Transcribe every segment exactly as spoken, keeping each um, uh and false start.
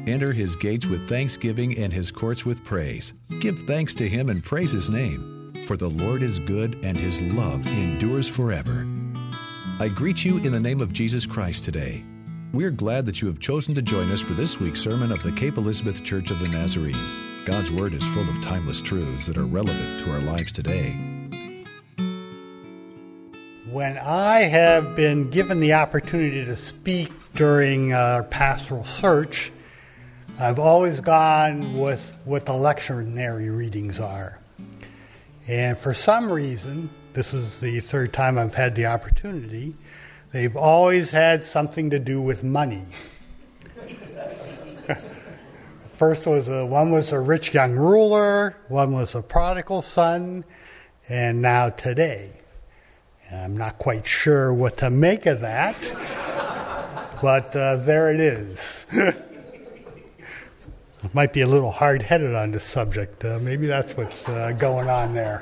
Enter his gates with thanksgiving and his courts with praise. Give thanks to him and praise his name. For the Lord is good and his love endures forever. I greet you in the name of Jesus Christ today. We're glad that you have chosen to join us for this week's sermon of the Cape Elizabeth Church of the Nazarene. God's Word is full of timeless truths that are relevant to our lives today. When I have been given the opportunity to speak during our pastoral search, I've always gone with what the lectionary readings are. And for some reason, this is the third time I've had the opportunity, they've always had something to do with money. First was a, one was a rich young ruler, one was a prodigal son, and now today. I'm not quite sure what to make of that, but uh, there it is. I might be a little hard-headed on this subject. Uh, maybe that's what's uh, going on there.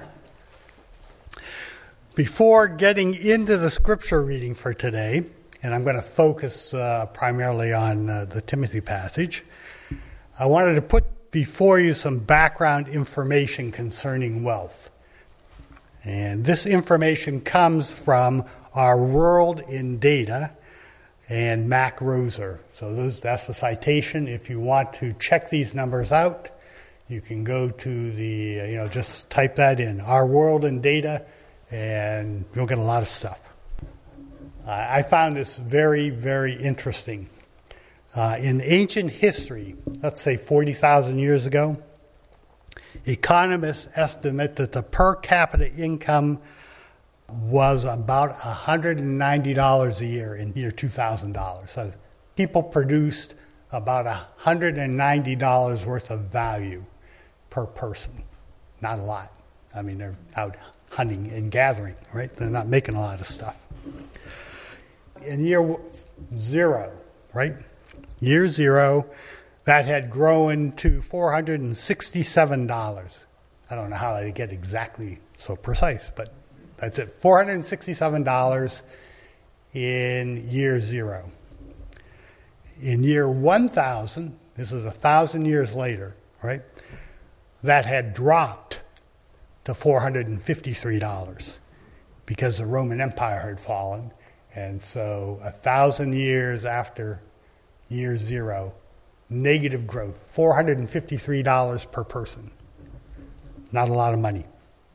Before getting into the scripture reading for today, and I'm going to focus uh, primarily on uh, the Timothy passage, I wanted to put before you some background information concerning wealth. And this information comes from Our World in Data and Mac Roser. So those, that's the citation. If you want to check these numbers out, you can go to the, uh, you know, just type that in, Our World in Data, and you'll get a lot of stuff. Uh, I found this very, very interesting. Uh, in ancient history, let's say forty thousand years ago, economists estimate that the per capita income was about one hundred ninety dollars a year in year two thousand dollars. So people produced about one hundred ninety dollars worth of value per person. Not a lot. I mean, they're out hunting and gathering, right? They're not making a lot of stuff. In year zero, right? Year zero, that had grown to four hundred sixty-seven dollars. I don't know how they get exactly so precise, but that's it. four hundred sixty-seven dollars in year zero. In year one thousand, this is a thousand years later, right? That had dropped to four hundred fifty-three dollars because the Roman Empire had fallen. And so a thousand years after year zero, negative growth, four hundred fifty-three dollars per person. Not a lot of money.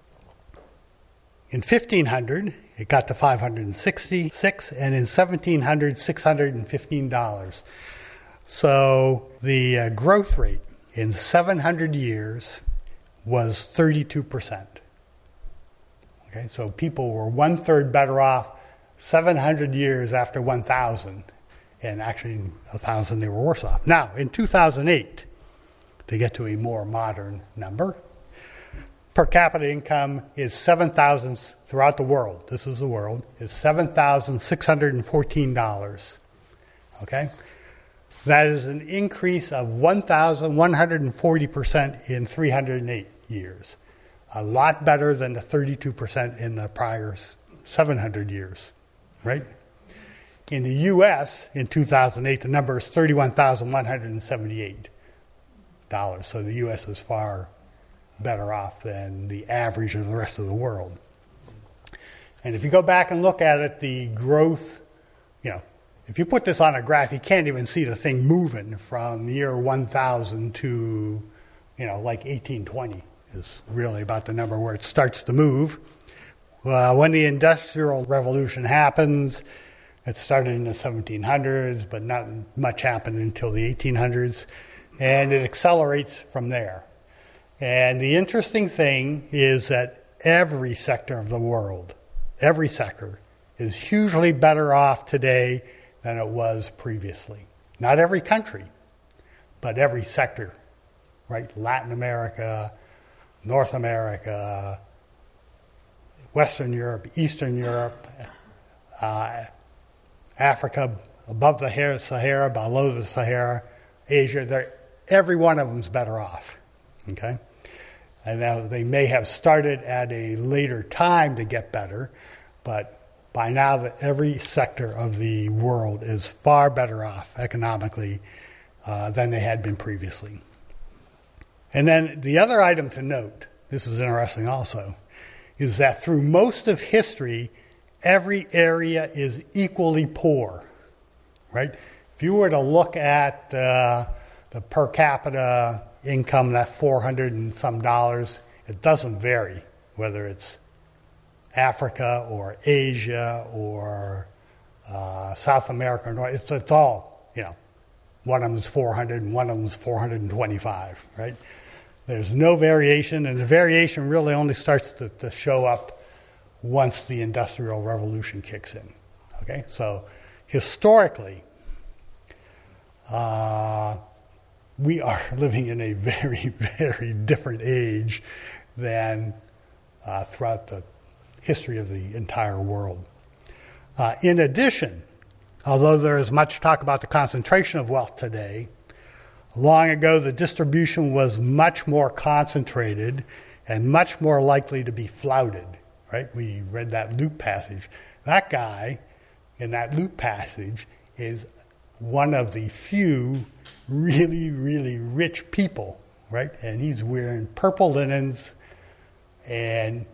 In fifteen hundred, it got to five hundred sixty-six, and in seventeen hundred, six hundred fifteen dollars. So the uh, growth rate in seven hundred years was thirty-two percent. Okay, so people were one-third better off seven hundred years after one thousand, and actually in one thousand they were worse off. Now, in two thousand eight, to get to a more modern number, per capita income is seven thousand throughout the world. This is the world. Is seven thousand six hundred fourteen dollars. Okay, that is an increase of one thousand one hundred forty percent in three hundred eight years. A lot better than the thirty-two percent in the prior seven hundred years, right? In the U S in two thousand eight, the number is thirty-one thousand one hundred seventy-eight dollars. So the U S is far better off than the average of the rest of the world. And if you go back and look at it, the growth, you know, if you put this on a graph, you can't even see the thing moving from year one thousand to, you know, like eighteen twenty is really about the number where it starts to move. Uh, when the Industrial Revolution happens, it started in the seventeen hundreds, but not much happened until the eighteen hundreds, and it accelerates from there. And the interesting thing is that every sector of the world, every sector, is hugely better off today than it was previously. Not every country, but every sector, right? Latin America, North America, Western Europe, Eastern Europe, uh, Africa, above the Sahara, below the Sahara, Asia, every one of them is better off, okay? And now they may have started at a later time to get better, but by now that every sector of the world is far better off economically uh, than they had been previously. And then the other item to note, this is interesting also, is that through most of history, every area is equally poor, right? If you were to look at uh, the per capita income, that four hundred and some dollars, it doesn't vary, whether it's Africa or Asia or uh, South America or North. It's, it's all, you know, one of them is four hundred and one of them is four hundred twenty-five, right? There's no variation, and the variation really only starts to, to show up once the Industrial Revolution kicks in. Okay, so historically, uh, we are living in a very, very different age than uh, throughout the history of the entire world. Uh, in addition, although there is much talk about the concentration of wealth today, long ago the distribution was much more concentrated and much more likely to be flouted, right? We read that Luke passage. That guy in that Luke passage is one of the few really, really rich people, right? And he's wearing purple linens and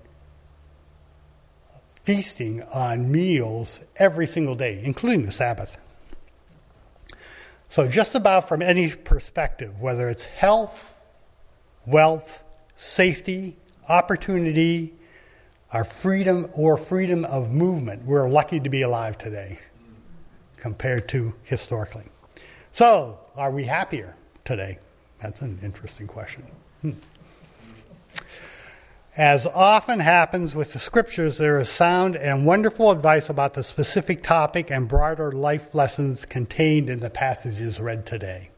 feasting on meals every single day, including the Sabbath. So just about from any perspective, whether it's health, wealth, safety, opportunity, our freedom or freedom of movement, we're lucky to be alive today compared to historically. So, are we happier today? That's an interesting question. Hmm. As often happens with the scriptures, there is sound and wonderful advice about the specific topic and broader life lessons contained in the passages read today.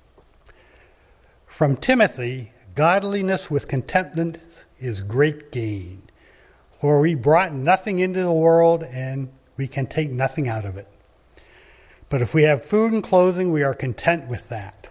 From Timothy, godliness with contentment is great gain, for we brought nothing into the world and we can take nothing out of it. But if we have food and clothing, we are content with that.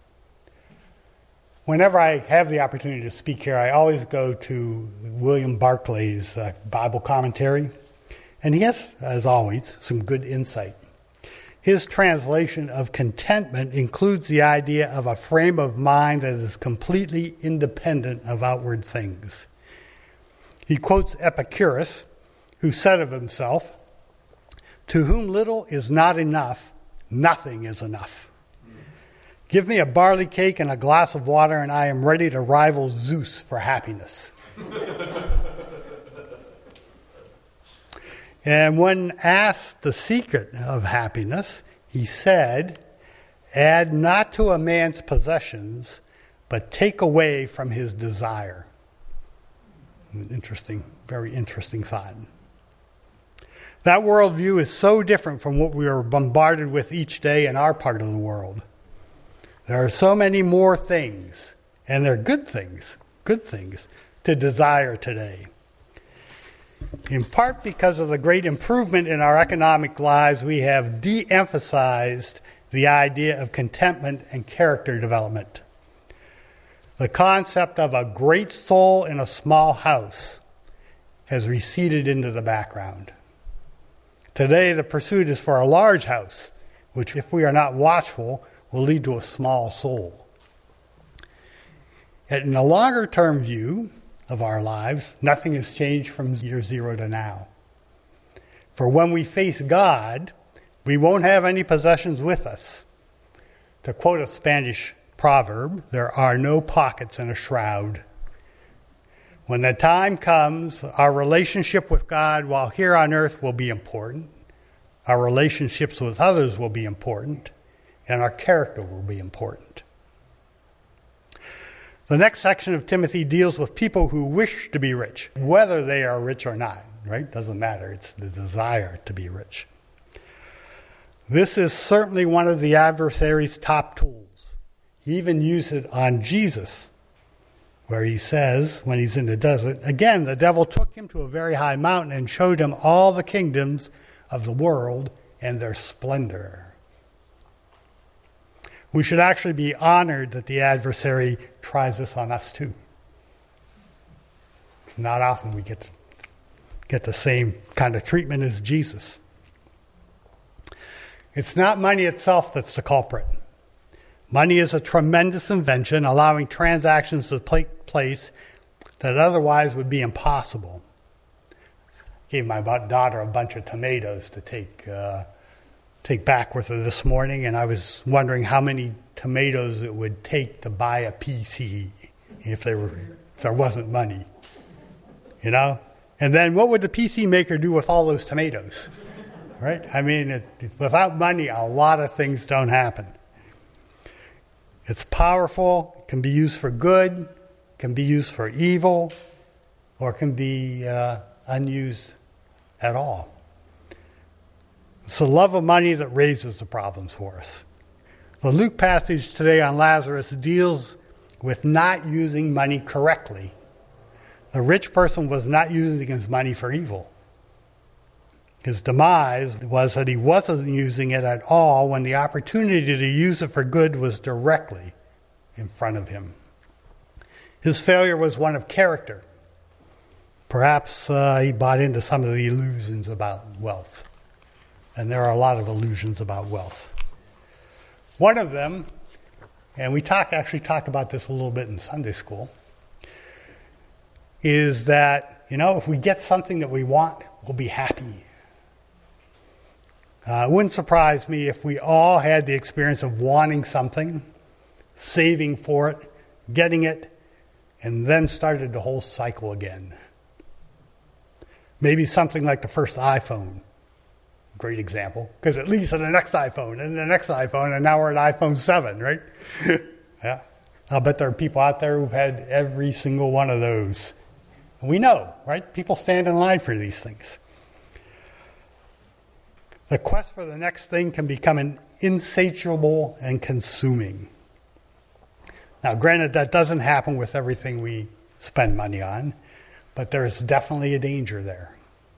Whenever I have the opportunity to speak here, I always go to William Barclay's uh, Bible commentary, and he has, as always, some good insight. His translation of contentment includes the idea of a frame of mind that is completely independent of outward things. He quotes Epicurus, who said of himself, "To whom little is not enough, nothing is enough. Give me a barley cake and a glass of water, and I am ready to rival Zeus for happiness." And when asked the secret of happiness, he said, "Add not to a man's possessions, but take away from his desire." An interesting, very interesting thought. That worldview is so different from what we are bombarded with each day in our part of the world. There are so many more things, and they're good things, good things, to desire today. In part because of the great improvement in our economic lives, we have de-emphasized the idea of contentment and character development. The concept of a great soul in a small house has receded into the background. Today, the pursuit is for a large house, which, if we are not watchful, will lead to a small soul. In a longer-term view of our lives, nothing has changed from year zero to now. For when we face God, we won't have any possessions with us. To quote a Spanish proverb, there are no pockets in a shroud. When the time comes, our relationship with God while here on earth will be important. Our relationships with others will be important. And our character will be important. The next section of Timothy deals with people who wish to be rich, whether they are rich or not, right? Doesn't matter. It's the desire to be rich. This is certainly one of the adversary's top tools. He even used it on Jesus, where he says, when he's in the desert, again, the devil took him to a very high mountain and showed him all the kingdoms of the world and their splendor. We should actually be honored that the adversary tries this on us too. It's not often we get to get the same kind of treatment as Jesus. It's not money itself that's the culprit. Money is a tremendous invention, allowing transactions to take place that otherwise would be impossible. Gave my daughter a bunch of tomatoes to take uh, take back with her this morning, and I was wondering how many tomatoes it would take to buy a P C if there were if there wasn't money, you know. And then what would the P C maker do with all those tomatoes, right? I mean, it, without money, a lot of things don't happen. It's powerful, can be used for good, can be used for evil, or can be uh, unused at all. It's the love of money that raises the problems for us. The Luke passage today on Lazarus deals with not using money correctly. The rich person was not using his money for evil. His demise was that he wasn't using it at all when the opportunity to use it for good was directly in front of him. His failure was one of character. Perhaps uh, he bought into some of the illusions about wealth. And there are a lot of illusions about wealth. One of them, and we talk, actually talked about this a little bit in Sunday school, is that, you know, if we get something that we want, we'll be happy. Uh, it wouldn't surprise me if we all had the experience of wanting something, saving for it, getting it, and then started the whole cycle again. Maybe something like the first iPhone. Great example. Because it leads to the next iPhone, and the next iPhone, and now we're at iPhone seven, right? Yeah. I'll bet there are people out there who've had every single one of those. We know, right? People stand in line for these things. The quest for the next thing can become an insatiable and consuming. Now, granted, that doesn't happen with everything we spend money on, but there's definitely a danger there.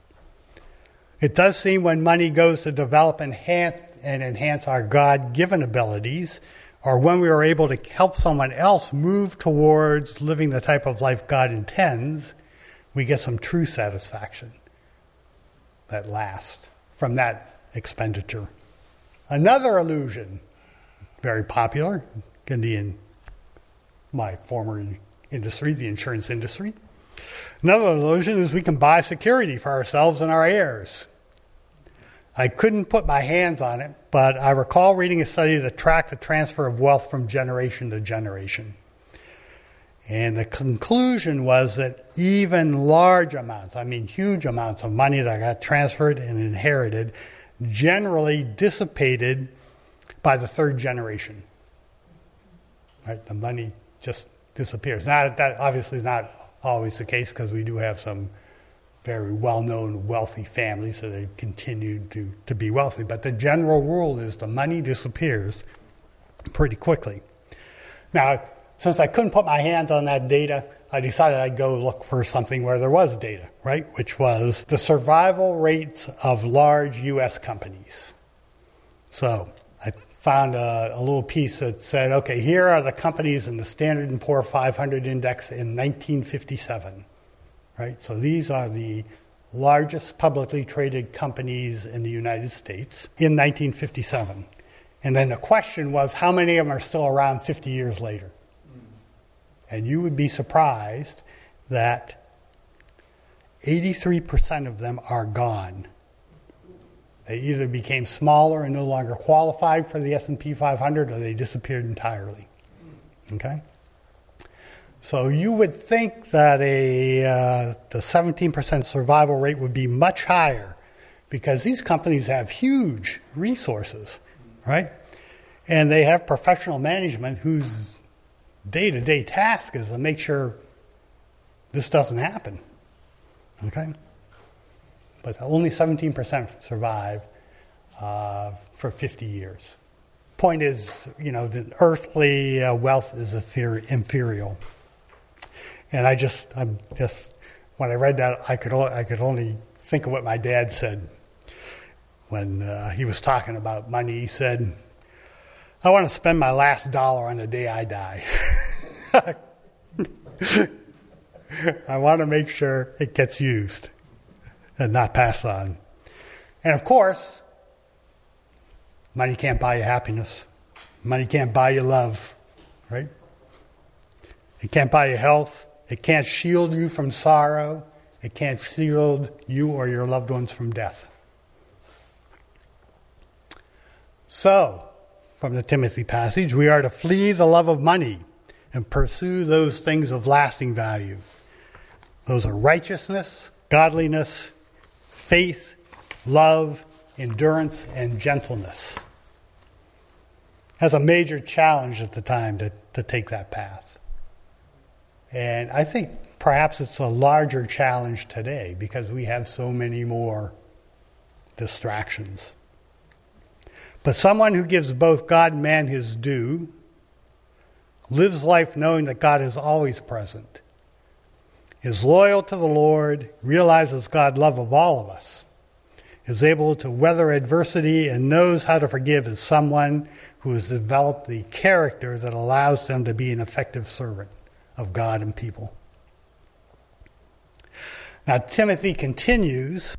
It does seem when money goes to develop enhance, and enhance our God-given abilities, or when we are able to help someone else move towards living the type of life God intends, we get some true satisfaction that lasts from that expenditure. Another illusion, very popular in the in my former industry, the insurance industry. Another illusion is we can buy security for ourselves and our heirs. I couldn't put my hands on it, but I recall reading a study that tracked the transfer of wealth from generation to generation. And the conclusion was that even large amounts, I mean huge amounts of money that got transferred and inherited, generally dissipated by the third generation. Right? The money just disappears. Now, that obviously is not always the case, because we do have some very well-known wealthy families that have continued to, to be wealthy. But the general rule is the money disappears pretty quickly. Now, since I couldn't put my hands on that data, I decided I'd go look for something where there was data, right? Which was the survival rates of large U S companies. So I found a, a little piece that said, okay, here are the companies in the Standard and Poor five hundred index in nineteen fifty-seven, right? So these are the largest publicly traded companies in the United States in nineteen fifty-seven. And then the question was, how many of them are still around fifty years later? And you would be surprised that eighty-three percent of them are gone. They either became smaller and no longer qualified for the S and P five hundred, or they disappeared entirely. Okay? So you would think that a uh, the seventeen percent survival rate would be much higher, because these companies have huge resources, right? And they have professional management whose day-to-day task is to make sure this doesn't happen. Okay? But only seventeen percent survive uh, for fifty years. Point is, you know, the earthly uh, wealth is inferior. And I just, I'm just, when I read that, I could, I could only think of what my dad said when uh, he was talking about money. He said, I want to spend my last dollar on the day I die. I want to make sure it gets used and not passed on. And of course, money can't buy you happiness. Money can't buy you love, right? It can't buy you health. It can't shield you from sorrow. It can't shield you or your loved ones from death. So, from the Timothy passage, we are to flee the love of money and pursue those things of lasting value. Those are righteousness, godliness, faith, love, endurance, and gentleness. That's a major challenge at the time to, to take that path. And I think perhaps it's a larger challenge today because we have so many more distractions. But someone who gives both God and man his due lives life knowing that God is always present, is loyal to the Lord, realizes God's love of all of us, is able to weather adversity, and knows how to forgive is someone who has developed the character that allows them to be an effective servant of God and people. Now, Timothy continues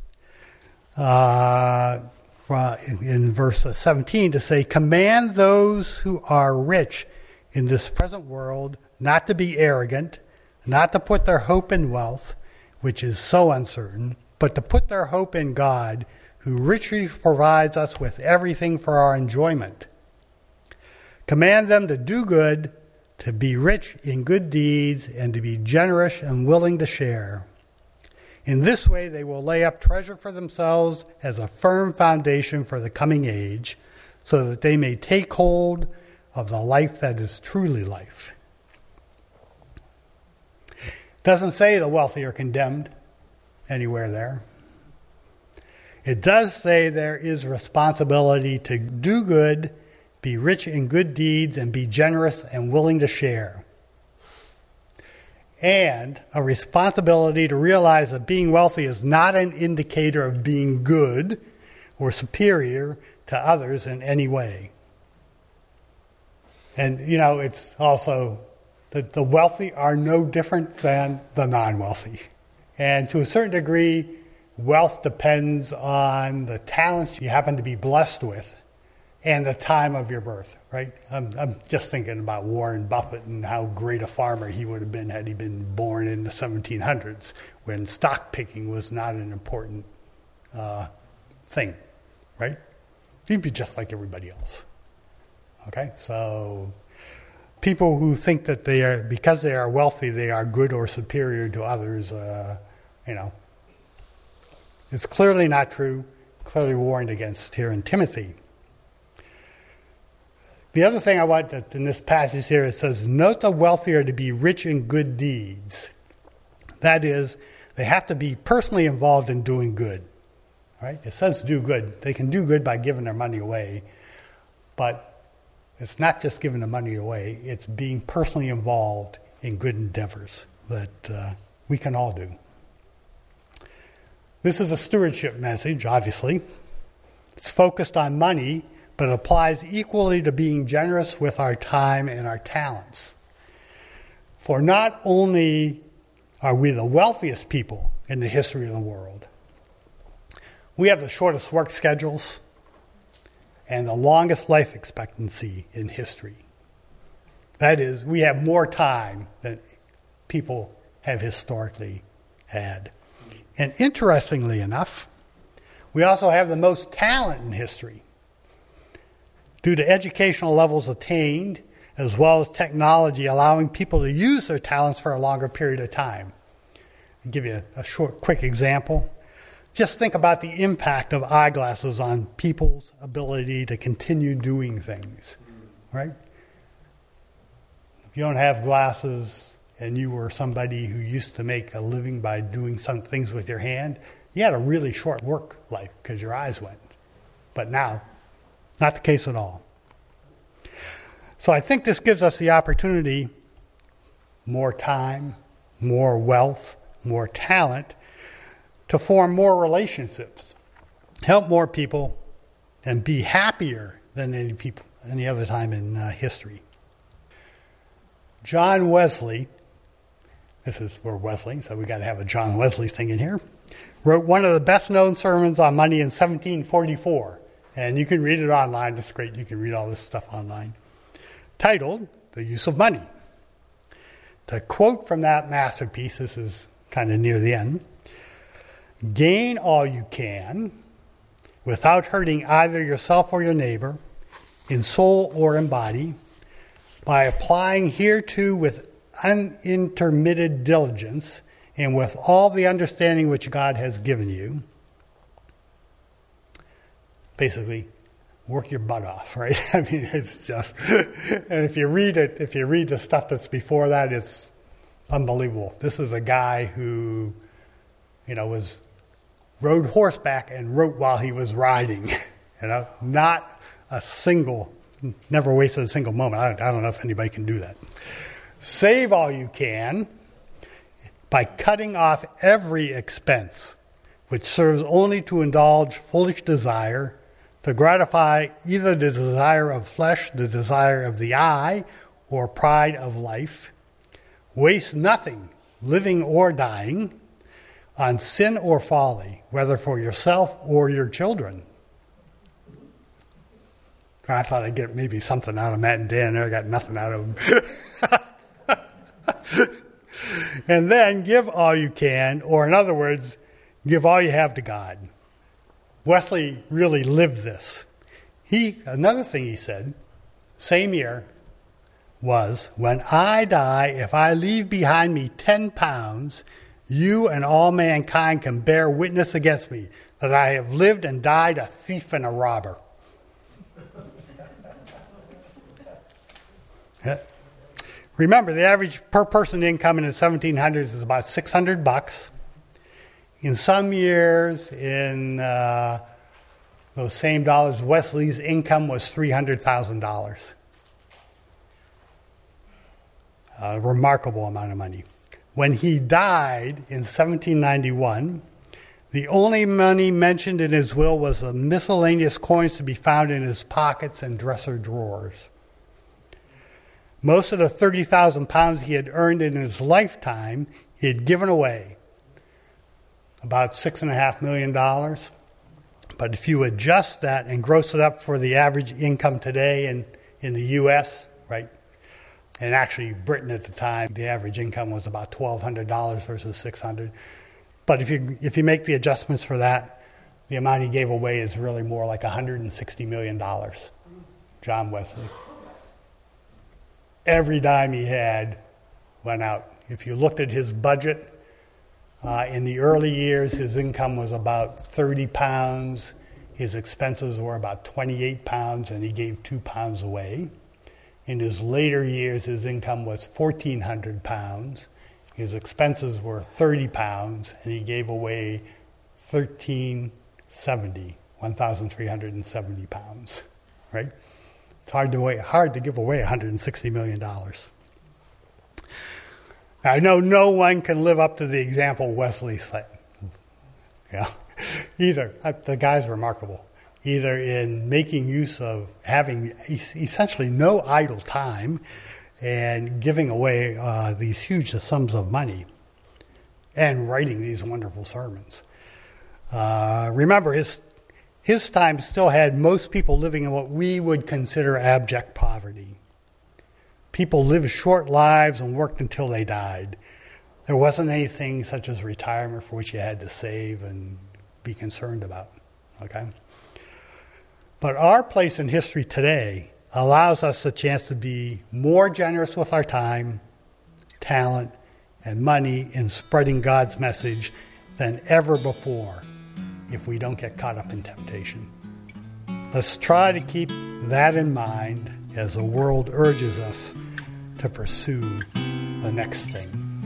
uh, in verse seventeen to say, "Command those who are rich in this present world not to be arrogant, not to put their hope in wealth, which is so uncertain, but to put their hope in God, who richly provides us with everything for our enjoyment. Command them to do good, to be rich in good deeds, and to be generous and willing to share. In this way they will lay up treasure for themselves as a firm foundation for the coming age, so that they may take hold of the life that is truly life." Doesn't say the wealthy are condemned anywhere there. It does say there is responsibility to do good, be rich in good deeds, and be generous and willing to share. And a responsibility to realize that being wealthy is not an indicator of being good or superior to others in any way. And, you know, it's also that the wealthy are no different than the non-wealthy. And to a certain degree, wealth depends on the talents you happen to be blessed with and the time of your birth, right? I'm, I'm just thinking about Warren Buffett and how great a farmer he would have been had he been born in the seventeen hundreds, when stock picking was not an important uh, thing, right? He'd be just like everybody else. Okay, so people who think that they are, because they are wealthy, they are good or superior to others, uh, you know, it's clearly not true, clearly warned against here in Timothy. The other thing I want that in this passage here, it says, note the wealthy are to be rich in good deeds. That is, they have to be personally involved in doing good. Right? It says do good. They can do good by giving their money away, but it's not just giving the money away, it's being personally involved in good endeavors that uh, we can all do. This is a stewardship message, obviously. It's focused on money, but it applies equally to being generous with our time and our talents. For not only are we the wealthiest people in the history of the world, we have the shortest work schedules and the longest life expectancy in history. That is, we have more time than people have historically had. And interestingly enough, we also have the most talent in history. Due to educational levels attained, as well as technology allowing people to use their talents for a longer period of time. I'll give you a, a short, quick example. Just think about the impact of eyeglasses on people's ability to continue doing things, right? If you don't have glasses and you were somebody who used to make a living by doing some things with your hand, you had a really short work life because your eyes went. But now, not the case at all. So I think this gives us the opportunity, more time, more wealth, more talent, to form more relationships, help more people, and be happier than any people any other time in uh, history. John Wesley, this is we're Wesley, so we got to have a John Wesley thing in here, wrote one of the best-known sermons on money in seventeen forty-four. And you can read it online. It's great. You can read all this stuff online. titled The Use of Money. To quote from that masterpiece, this is kind of near the end, "Gain all you can without hurting either yourself or your neighbor, in soul or in body, by applying hereto with unintermitted diligence and with all the understanding which God has given you." Basically, work your butt off, right? I mean, it's just, and if you read it, if you read the stuff that's before that, it's unbelievable. This is a guy who, you know, was rode horseback and wrote while he was riding. You know, not a single, never wasted a single moment. I don't, I don't know if anybody can do that. Save all you can by cutting off every expense which serves only to indulge foolish desire, to gratify either the desire of flesh, the desire of the eye, or pride of life. Waste nothing, living or dying, on sin or folly, whether for yourself or your children. I thought I'd get maybe something out of Matt and Dan. I got nothing out of them. And then give all you can, or in other words, give all you have to God. Wesley really lived this. He, another thing he said, same year, was, "When I die, if I leave behind me ten pounds, you and all mankind can bear witness against me that I have lived and died a thief and a robber." Remember, the average per person income in the seventeen hundreds is about six hundred bucks. In some years, in uh, those same dollars, Wesley's income was three hundred thousand dollars. A remarkable amount of money. When he died in seventeen ninety-one, the only money mentioned in his will was the miscellaneous coins to be found in his pockets and dresser drawers. Most of the thirty thousand pounds he had earned in his lifetime, he had given away. About six and a half million dollars. But if you adjust that and gross it up for the average income today in, in the U S, right? And actually Britain at the time, the average income was about twelve hundred dollars versus six hundred dollars. But if you if you make the adjustments for that, the amount he gave away is really more like one hundred sixty million dollars. John Wesley. Every dime he had went out. If you looked at his budget, uh, in the early years, his income was about thirty pounds. His expenses were about twenty-eight pounds, and he gave two pounds away. In his later years, his income was fourteen hundred pounds. His expenses were thirty pounds, and he gave away thirteen seventy, one thousand three hundred seventy pounds, right? It's hard to, hard to give away one hundred sixty million dollars. Now, I know no one can live up to the example Wesley set. Yeah, either, the guy's remarkable, either in making use of having essentially no idle time and giving away uh, these huge sums of money and writing these wonderful sermons. Uh, remember, his his time still had most people living in what we would consider abject poverty. People lived short lives and worked until they died. There wasn't anything such as retirement for which you had to save and be concerned about, okay? But our place in history today allows us the chance to be more generous with our time, talent, and money in spreading God's message than ever before if we don't get caught up in temptation. Let's try to keep that in mind as the world urges us to pursue the next thing.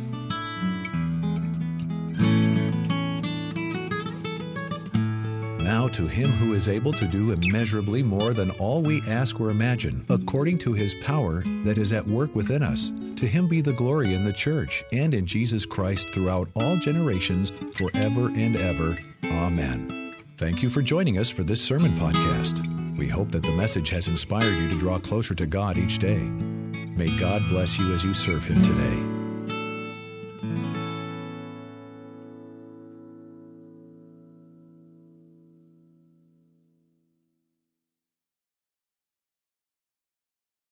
Now to him who is able to do immeasurably more than all we ask or imagine, according to his power that is at work within us. To him be the glory in the church and in Jesus Christ throughout all generations, forever and ever. Amen. Thank you for joining us for this sermon podcast. We hope that the message has inspired you to draw closer to God each day. May God bless you as you serve him today.